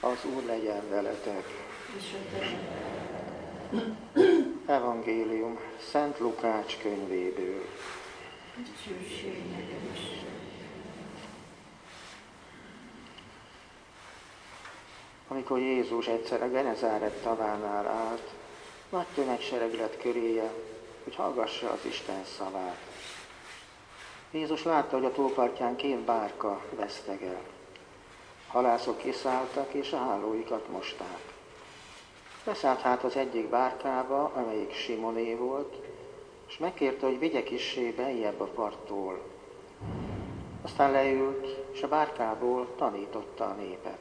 Az Úr legyen veletek. Evangélium Szent Lukács könyvéből. Amikor Jézus egyszer a Genezáret tavánál állt, nagy tömegsereg lett köréje, hogy hallgassa az Isten szavát. Jézus látta, hogy a tópartján 2 bárka vesztegel. Halászok kiszálltak, és a hálóikat mosták. Beszállt hát az egyik bárkába, amelyik Simoné volt, és megkérte, hogy vigye kissé beljebb a parttól. Aztán leült, és a bárkából tanította a népet.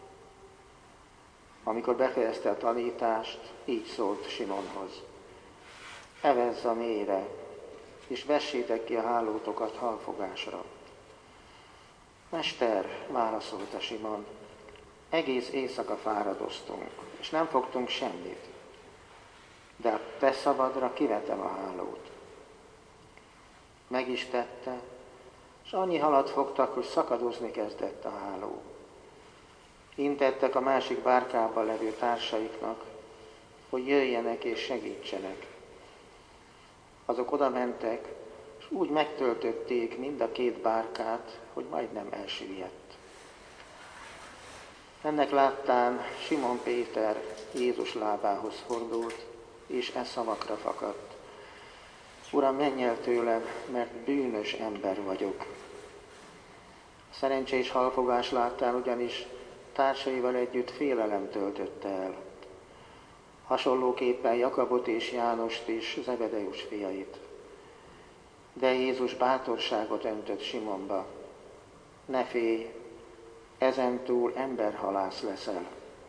Amikor befejezte a tanítást, így szólt Simonhoz: evezz a mélyre, és vessétek ki a hálótokat halfogásra. Mester, válaszolta Simon, egész éjszaka fáradoztunk, és nem fogtunk semmit. De a te szavadra kivetem a hálót. Meg is tette, és annyi halat fogtak, hogy szakadozni kezdett a háló. Intettek a másik bárkában levő társaiknak, hogy jöjjenek és segítsenek. Azok oda mentek, és úgy megtöltötték mind a 2 bárkát, hogy majdnem elsüllyedt. Ennek láttán Simon Péter Jézus lábához fordult, és e szavakra fakadt: Uram, menj el tőlem, mert bűnös ember vagyok. Szerencsés halfogás láttán ugyanis társaival együtt félelem töltötte el. Hasonlóképpen Jakabot és Jánost is, Zebedeus fiait. De Jézus bátorságot öntött Simonba: ne félj, ezentúl emberhalász leszel.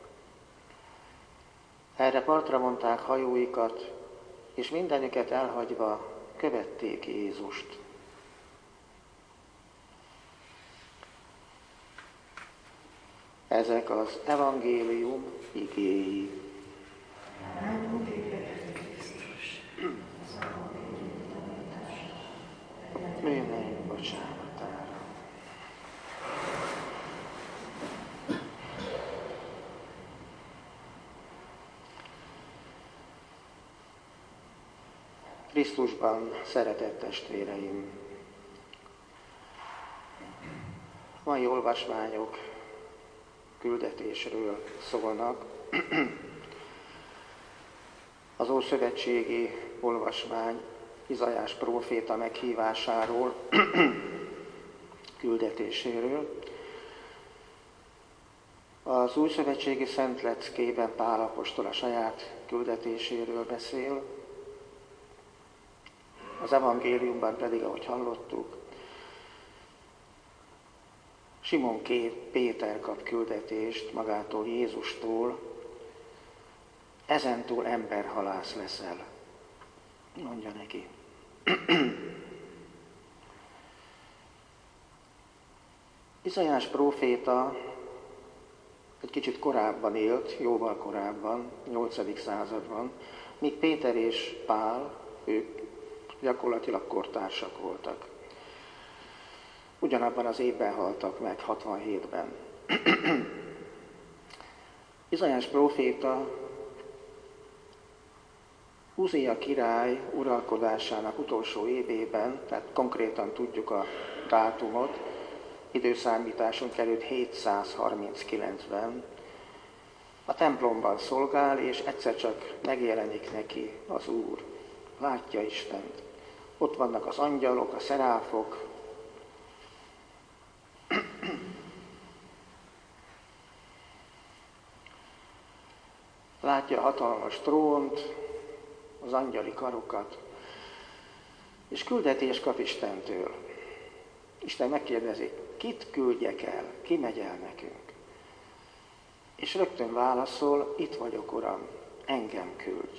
Erre partra vonták hajóikat, és mindenüket elhagyva követték Jézust. Ezek az evangélium igéi. Bűneim bocsánatára. Krisztusban, szeretett testvéreim! Mai olvasmányok küldetésről szólnak. Az ószövetségi olvasmány Izaiás próféta meghívásáról, küldetéséről. Az újszövetségi Szent Leckében Pál apostol a saját küldetéséről beszél. Az evangéliumban pedig, ahogy hallottuk, Simon Péter kap küldetést magától Jézustól: ezentúl emberhalász leszel, mondja neki. Izaiás próféta egy kicsit korábban élt, jóval korábban, 8. században, míg Péter és Pál, ők gyakorlatilag kortársak voltak. Ugyanabban az évben haltak meg, 67-ben. Izaiás próféta Uzia király uralkodásának utolsó évében, tehát konkrétan tudjuk a dátumot, időszámításunk előtt 739-ben a templomban szolgál, és egyszer csak megjelenik neki az Úr. Látja Istent. Ott vannak az angyalok, a szeráfok. Látja a hatalmas trónt, az angyali karokat, és küldetést kap Istentől. Isten megkérdezi, kit küldjek el, ki megy el nekünk? És rögtön válaszol, itt vagyok, Uram, engem küldj.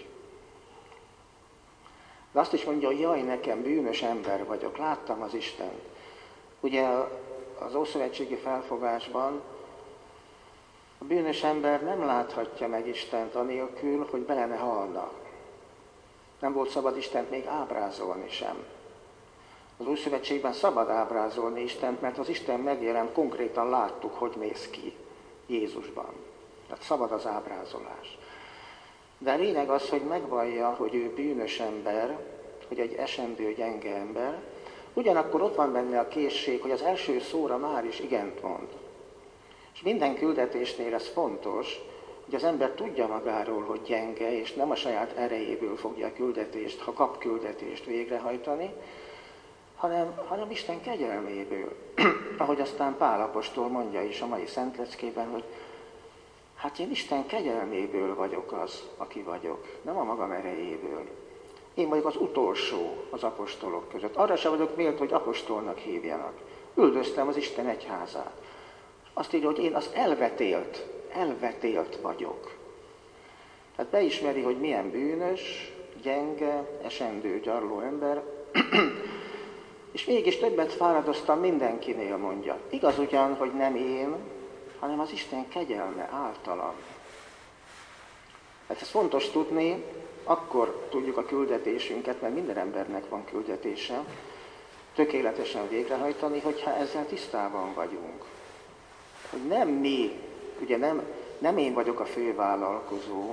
De azt is mondja, hogy jaj, nekem bűnös ember vagyok, láttam az Istent. Ugye az ószövetségi felfogásban a bűnös ember nem láthatja meg Istent anélkül, hogy bele ne halna. Nem volt szabad Istent még ábrázolni sem. Az Újszövetségben szabad ábrázolni Istent, mert az Isten megjelent, konkrétan láttuk, hogy néz ki Jézusban. Tehát szabad az ábrázolás. De a lényeg az, hogy megvallja, hogy ő bűnös ember, hogy egy esendő, gyenge ember, ugyanakkor ott van benne a készség, hogy az első szóra már is igent mond. És minden küldetésnél ez fontos, hogy az ember tudja magáról, hogy gyenge, és nem a saját erejéből fogja a küldetést, ha kap küldetést végrehajtani, hanem Isten kegyelméből. Ahogy aztán Pál apostol mondja is a mai szentleckében, hogy hát én Isten kegyelméből vagyok az, aki vagyok, nem a magam erejéből. Én vagyok az utolsó az apostolok között. Arra sem vagyok méltó, hogy apostolnak hívjanak. Üldöztem az Isten egyházát. Azt írja, hogy én az elvetélt vagyok. Tehát beismeri, hogy milyen bűnös, gyenge, esendő, gyarló ember, és mégis többet fáradoztam mindenkinél, mondja. Igaz ugyan, hogy nem én, hanem az Isten kegyelme általam. Hát ez fontos tudni, akkor tudjuk a küldetésünket, mert minden embernek van küldetése, tökéletesen végrehajtani, hogyha ezzel tisztában vagyunk. Hogy nem mi, ugye nem én vagyok a fővállalkozó,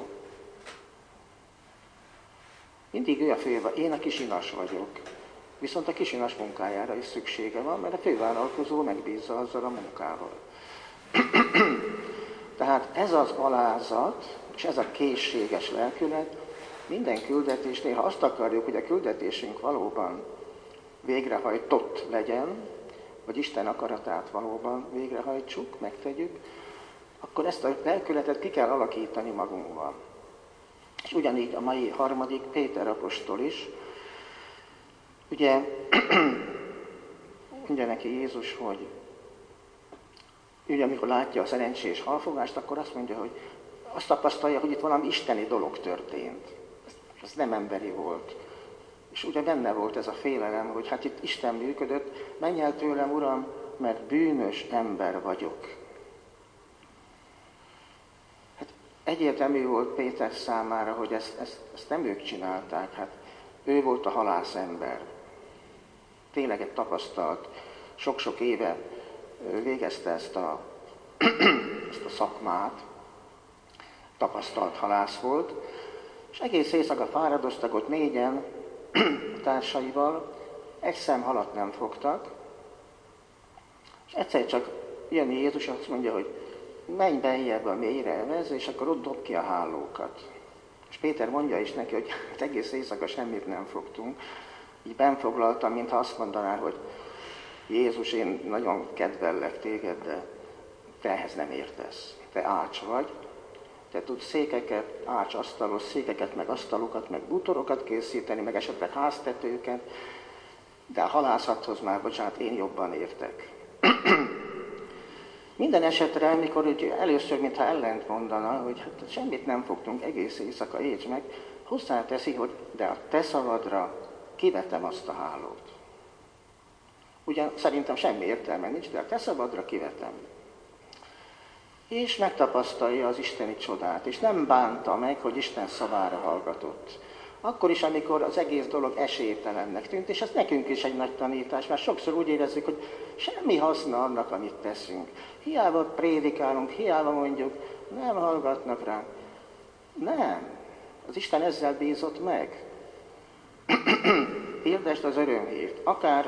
mindig ő a fővállalkozó, én a kisinas vagyok. Viszont a kisinas munkájára is szüksége van, mert a fővállalkozó megbízza azzal a munkával. Tehát ez az alázat, és ez a készséges lelkület minden küldetésnél, ha azt akarjuk, hogy a küldetésünk valóban végrehajtott legyen, vagy Isten akaratát valóban végrehajtsuk, megtegyük, akkor ezt a lelkületet ki kell alakítani magunkban. És ugyanígy a mai harmadik Péter apostol is, ugye mondja neki Jézus, hogy ugye amikor látja a szerencsés halfogást, akkor azt mondja, hogy azt tapasztalja, hogy itt valami isteni dolog történt. Ez nem emberi volt. És ugye benne volt ez a félelem, hogy hát itt Isten működött, menj el tőlem, Uram, mert bűnös ember vagyok. Hát egyértelmű volt Péter számára, hogy ezt nem ők csinálták, hát ő volt a halászember. Tényleg egy tapasztalt, sok-sok éve végezte ezt a szakmát, tapasztalt halász volt, és egész éjszaka fáradoztak ott négyen társaival, egy szem halat nem fogtak, és egyszer csak jön Jézus, azt mondja, hogy menj beljebb a mélyre, evez, és akkor ott dob ki a hálókat. És Péter mondja is neki, hogy hát egész éjszaka semmit nem fogtunk, így benfoglaltam, mintha azt mondaná, hogy Jézus, én nagyon kedvellek téged, de te ehhez nem értesz. Te ács vagy, te tudsz székeket, ácsasztalos székeket, meg asztalokat, meg bútorokat készíteni, meg esetleg háztetőket, de a halászathoz már, bocsánat, én jobban értek. Minden esetre, amikor ugye először, mintha ellent mondana, hogy hát semmit nem fogtunk, egész éjszaka érts meg, hozzáteszi, hogy de a te szavadra kivetem azt a hálót. Ugyan szerintem semmi értelme nincs, de a te szabadra kivetem. És megtapasztalja az isteni csodát, és nem bánta meg, hogy Isten szavára hallgatott. Akkor is, amikor az egész dolog esélytelennek tűnt, és ez nekünk is egy nagy tanítás, mert sokszor úgy érezzük, hogy semmi haszna annak, amit teszünk. Hiába prédikálunk, hiába mondjuk, nem hallgatnak ránk. Nem. Az Isten ezzel bízott meg. Hirdesd az örömhírt. Akár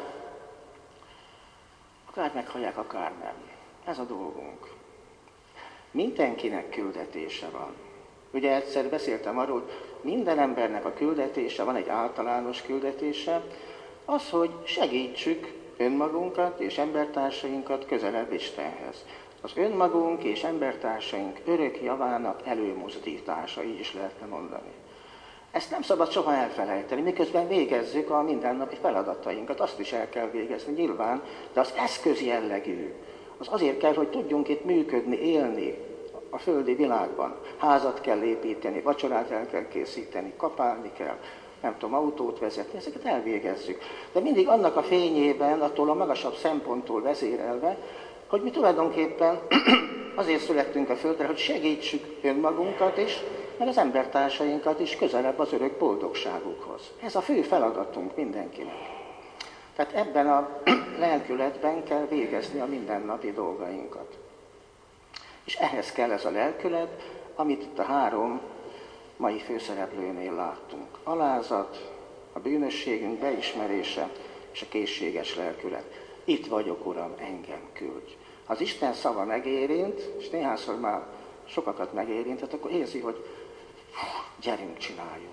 meghallják, akár nem. Ez a dolgunk. Mindenkinek küldetése van. Ugye egyszer beszéltem arról, hogy minden embernek a küldetése, van egy általános küldetése, az, hogy segítsük önmagunkat és embertársainkat közelebb Istenhez. Az önmagunk és embertársaink örök javának előmozdítása, így is lehetne mondani. Ezt nem szabad soha elfelejteni, miközben végezzük a mindennapi feladatainkat, azt is el kell végezni nyilván, de az eszköz jellegű. Az azért kell, hogy tudjunk itt működni, élni a földi világban. Házat kell építeni, vacsorát el kell készíteni, kapálni kell, nem tudom, autót vezetni, ezeket elvégezzük. De mindig annak a fényében, attól a magasabb szemponttól vezérelve, hogy mi tulajdonképpen azért születtünk a földre, hogy segítsük önmagunkat is, meg az embertársainkat is közelebb az örök boldogságukhoz. Ez a fő feladatunk mindenkinek. Tehát ebben a lelkületben kell végezni a mindennapi dolgainkat. És ehhez kell ez a lelkület, amit itt a 3 mai főszereplőnél láttunk. Alázat, a bűnösségünk beismerése és a készséges lelkület. Itt vagyok, Uram, engem küldj. Ha az Isten szava megérint, és néhányszor már sokakat megérintett, akkor érzi, hogy gyerünk, csináljuk.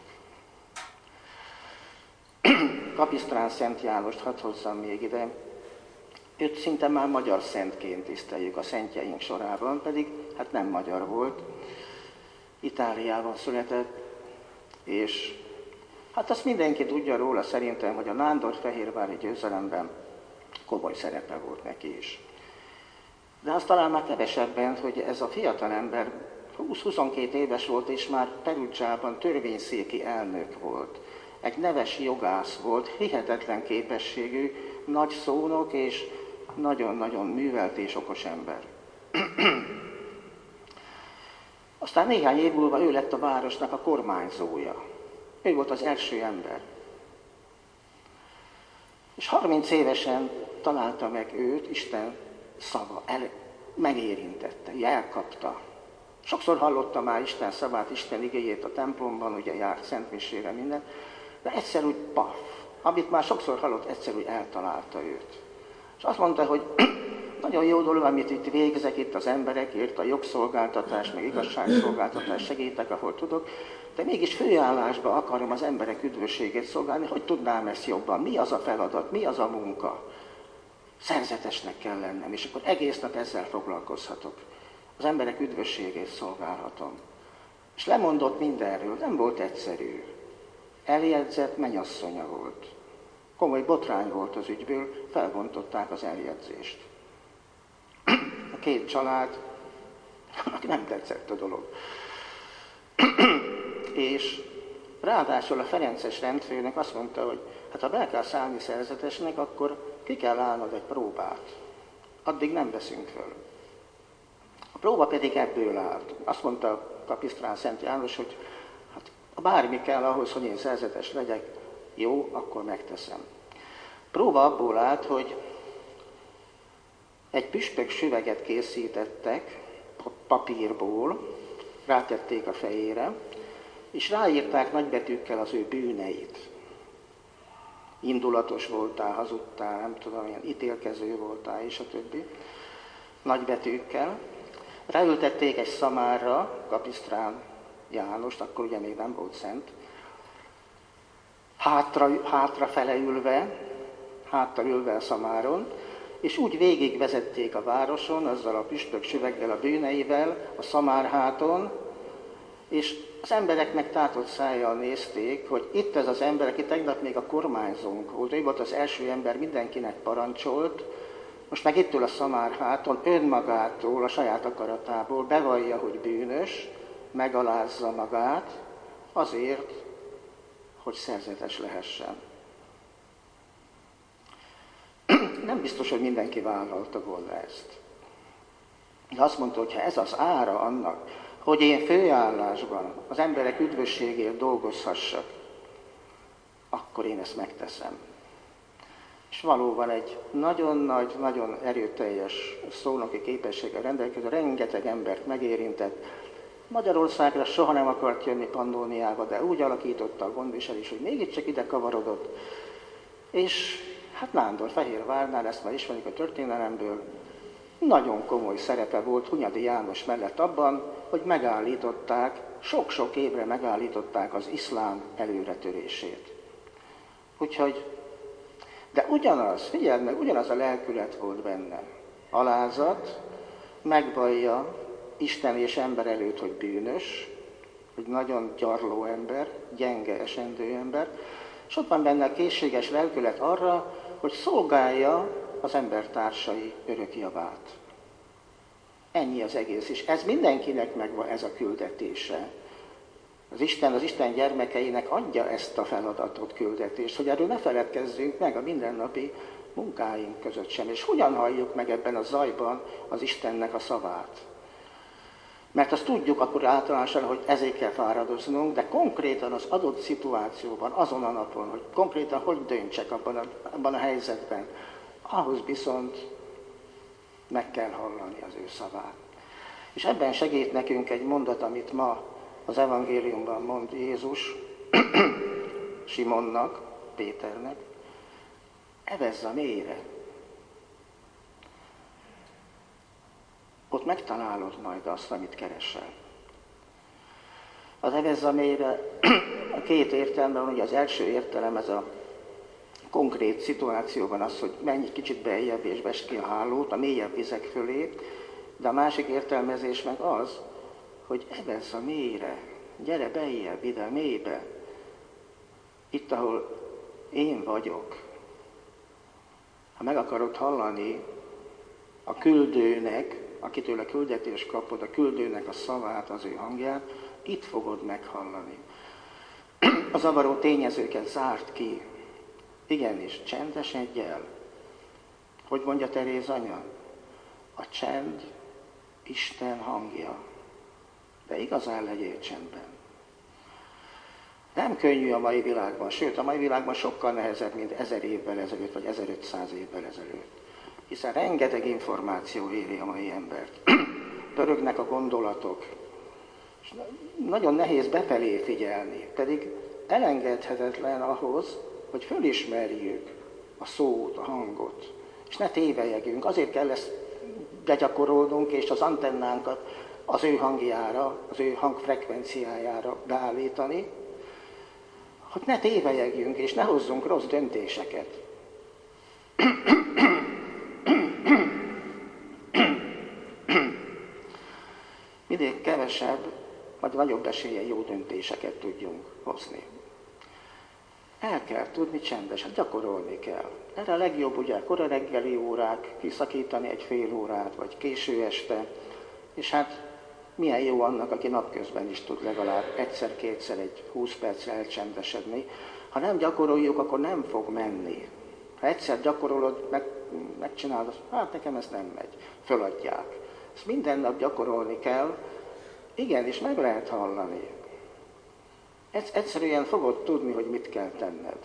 Kapisztrán Szent Jánost hadd hozzam még ide. Őt szinte már magyar szentként tiszteljük a szentjeink sorában, pedig hát nem magyar volt. Itáliában született, és hát azt mindenki tudja róla szerintem, hogy a nándorfehérvári győzelemben komoly szerepe volt neki is. De azt talán már kevesebben, hogy ez a fiatalember 20-22 éves volt, és már Perugiában törvényszéki elnök volt. Egy neves jogász volt, hihetetlen képességű, nagy szónok és nagyon-nagyon művelt és okos ember. Aztán néhány év múlva ő lett a városnak a kormányzója. Ő volt az első ember. És 30 évesen találta meg őt Isten szava, megérintette, elkapta. Sokszor hallotta már Isten szavát, Isten igéjét a templomban, ugye járt szentmisére minden, de egyszer úgy paf, amit már sokszor hallott, egyszer úgy eltalálta őt. És azt mondta, hogy nagyon jó dolog, amit itt végzek itt az emberekért, a jogszolgáltatás, meg igazságszolgáltatás segítek, ahol tudok, de mégis főállásba akarom az emberek üdvösségét szolgálni, hogy tudnám ezt jobban, mi az a feladat, mi az a munka. Szerzetesnek kell lennem, és akkor egész nap ezzel foglalkozhatok. Az emberek üdvösségét szolgálhatom. És lemondott mindenről, nem volt egyszerű. Eljegyzett mennyasszonya volt. Komoly botrány volt az ügyből, felbontották az eljegyzést. A 2 család, aki nem tetszett a dolog. És ráadásul a ferences rendfőnök azt mondta, hogy hát ha be kell szállni szerzetesnek, akkor ki kell állnod egy próbát. Addig nem veszünk föl. A próba pedig ebből állt. Azt mondta Kapisztrán Szent János, hogy hát bármi kell ahhoz, hogy én szerzetes legyek, jó, akkor megteszem. A próba abból állt, hogy egy püspök süveget készítettek papírból, rátették a fejére, és ráírták nagybetűkkel az ő bűneit. Indulatos voltál, hazudtál, nem tudom, ilyen ítélkező voltál, és a többi. Nagybetűkkel. Ráültették egy szamárra, Kapisztrán Jánost, akkor ugye még nem volt szent, hátrafele ülve, háttal ülve a szamáron, és úgy végigvezették a városon, azzal a püspök süveggel, a bűneivel, a szamárháton, és az emberek meg tátott szájjal nézték, hogy itt ez az ember, aki tegnap még a kormányzónk volt, ő volt az első ember, mindenkinek parancsolt, most meg ittől a szamárháton önmagától, a saját akaratából bevallja, hogy bűnös, megalázza magát azért, hogy szerzetes lehessen. Nem biztos, hogy mindenki vállalta volna ezt. De azt mondta, hogy ha ez az ára annak, hogy én főállásban az emberek üdvösségért dolgozhassak, akkor én ezt megteszem. És valóban egy nagyon nagy, nagyon erőteljes szónoki képességgel rendelkező, rengeteg embert megérintett. Magyarországra soha nem akart jönni Pannóniába, de úgy alakította a gondviselés, hogy mégiscsak ide kavarodott. És hát Nándorfehérvárnál, ezt már ismerik a történelemből, nagyon komoly szerepe volt Hunyadi János mellett abban, hogy megállították, sok-sok évre megállították az iszlám előretörését. Úgyhogy, de ugyanaz, figyeld meg, ugyanaz a lelkület volt benne. Alázat, megvallja Isten és ember előtt, hogy bűnös, hogy nagyon gyarló ember, gyenge, esendő ember, és ott van benne a készséges lelkület arra, hogy szolgálja az embertársai örök javát. Ennyi az egész, és ez mindenkinek megvan ez a küldetése. Az Isten gyermekeinek adja ezt a feladatot, küldetést, hogy erről ne feledkezzünk meg a mindennapi munkáink között sem. És hogyan halljuk meg ebben a zajban az Istennek a szavát? Mert azt tudjuk akkor általánosan, hogy ezért kell fáradoznunk, de konkrétan az adott szituációban, azon a napon, hogy konkrétan hogy döntsek abban a helyzetben, ahhoz viszont meg kell hallani az ő szavát. És ebben segít nekünk egy mondat, amit ma az evangéliumban mond Jézus Simonnak, Péternek: evezz a mélyre. Ott megtalálod majd azt, amit keresel. Az evezz a mélyre a két értelemben van, ugye az első értelem, ez a konkrét szituációban az, hogy menj egy kicsit beljebb és vesd ki a hálót a mélyebb vizek fölé, de a másik értelmezés meg az, hogy evezz a mélyre, gyere beljebb ide, mélybe, itt, ahol én vagyok. Ha meg akarod hallani a küldőnek, akitől a küldetést kapod, a küldőnek a szavát, az ő hangját, itt fogod meghallani. A zavaró tényezőket zárt ki. Igenis, csendesedj el. Hogy mondja Teréz anya? A csend Isten hangja. De igazán legyél csendben. Nem könnyű a mai világban, sőt, a mai világban sokkal nehezebb, mint 1000 évvel ezelőtt, vagy 1500 évvel ezelőtt. Hiszen rengeteg információ éri a mai embert. Pörögnek a gondolatok. És nagyon nehéz befelé figyelni, pedig elengedhetetlen ahhoz, hogy fölismerjük a szót, a hangot, és ne tévejegjünk. Azért kell ezt begyakorolnunk, és az antennánkat az ő hangjára, az ő hangfrekvenciájára beállítani, hogy ne tévejegjünk, és ne hozzunk rossz döntéseket. Mindig kevesebb, vagy nagyobb eséllyel jó döntéseket tudjunk hozni. El kell tudni csendesen, gyakorolni kell. Erre a legjobb ugye kora reggeli órák, kiszakítani egy fél órát, vagy késő este, és hát milyen jó annak, aki napközben is tud legalább egyszer-kétszer egy 20 percre elcsendesedni. Ha nem gyakoroljuk, akkor nem fog menni. Ha egyszer gyakorolod, megcsinálod, hát nekem ez nem megy, föladják. Ezt minden nap gyakorolni kell, igen, és meg lehet hallani. Egyszerűen fogod tudni, hogy mit kell tenned.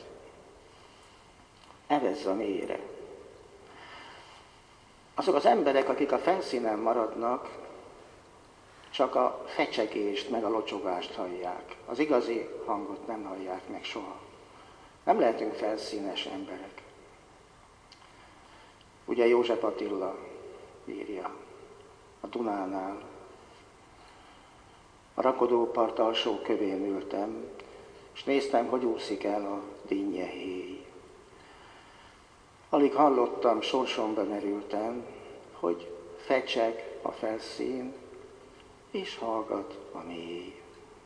Evezz a mélyre. Azok az emberek, akik a felszínen maradnak, csak a fecsegést, meg a locsogást hallják. Az igazi hangot nem hallják meg soha. Nem lehetünk felszínes emberek. Ugye József Attila írja a Dunánál. A rakodópart alsó kövén ültem, és néztem, hogy úszik el a dinnye héj. Alig hallottam, sorsomba merültem, hogy fecseg a felszín, és hallgat a mély.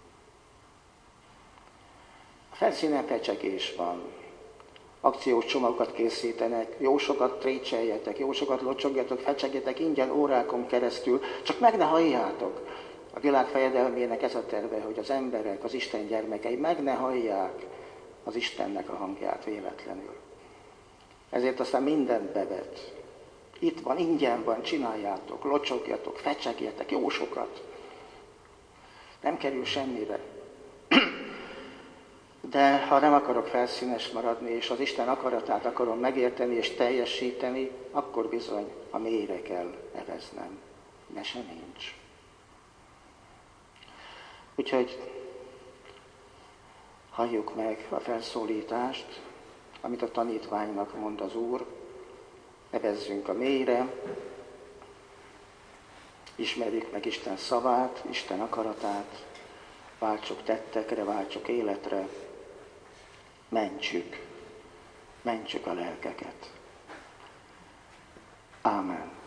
A felszínen fecsegés van. Akciós csomagokat készítenek, jó sokat trécseljetek, jó sokat locsogjatok, fecsegjetek ingyen órákon keresztül, csak meg ne halljátok. A világ fejedelmének ez a terve, hogy az emberek, az Isten gyermekei meg ne hallják az Istennek a hangját véletlenül. Ezért aztán mindent bevet. Itt van, ingyen van, csináljátok, locsogjatok, fecsegjetek, jó sokat. Nem kerül semmibe. De ha nem akarok felszínes maradni, és az Isten akaratát akarom megérteni és teljesíteni, akkor bizony a mélyre kell eveznem. Mese nincs. Úgyhogy halljuk meg a felszólítást, amit a tanítványnak mond az Úr. Evezzünk a mélyre, ismerjük meg Isten szavát, Isten akaratát, váltsuk tettekre, váltsuk életre, mentsük a lelkeket. Ámen.